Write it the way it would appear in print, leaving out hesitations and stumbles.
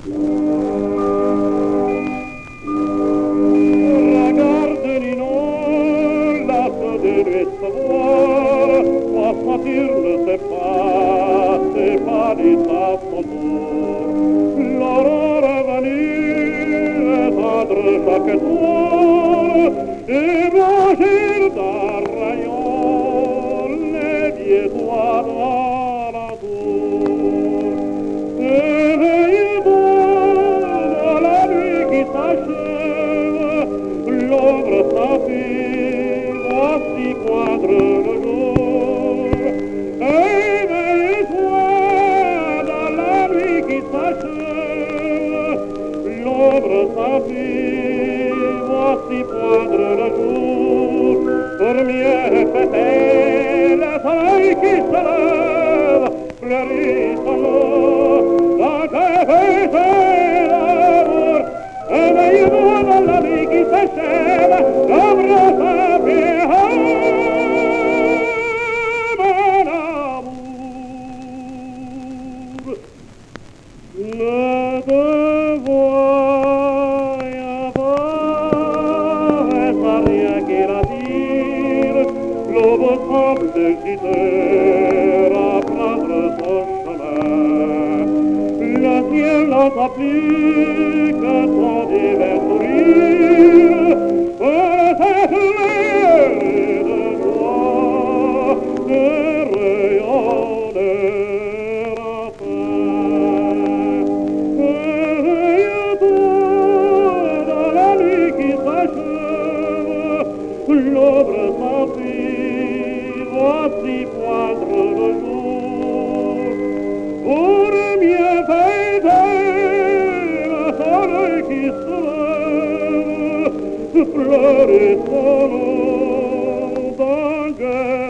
Regarde Ninon, lasse de décevoir, moi sentir ne sait pas l'état son tour. L'aurore venue éteindre chaque étoile et blanchir d'un rayon les vieux toits dans la tour. Éveille-toi dans la nuit qui s'achève, l'ombre s'enfuit, voici poindre le jour. Éveille-toi dans la nuit qui s'achève, l'ombre s'enfuit, voici poindre le jour. Pour mieux fêter le soleil qui se lève, fleurit son eau, dans que fait l'amour. Éveille-toi dans la nuit qui s'achève, l'ombre s'enfuit, mon amour. Ne te voyant pas, est-ce rien qui l'attire? L'aube semble hésiter à prendre son chemin. Le ciel n'entend plus que son divers sourire. Peut-être l'air de toi, de rayonner enfin. Éveille-toi dans la nuit qui s'achève, l'ombre s'enfuit, voici poindre le jour. Pour mieux fêter le soleil qui se lève, pleurer son nom dans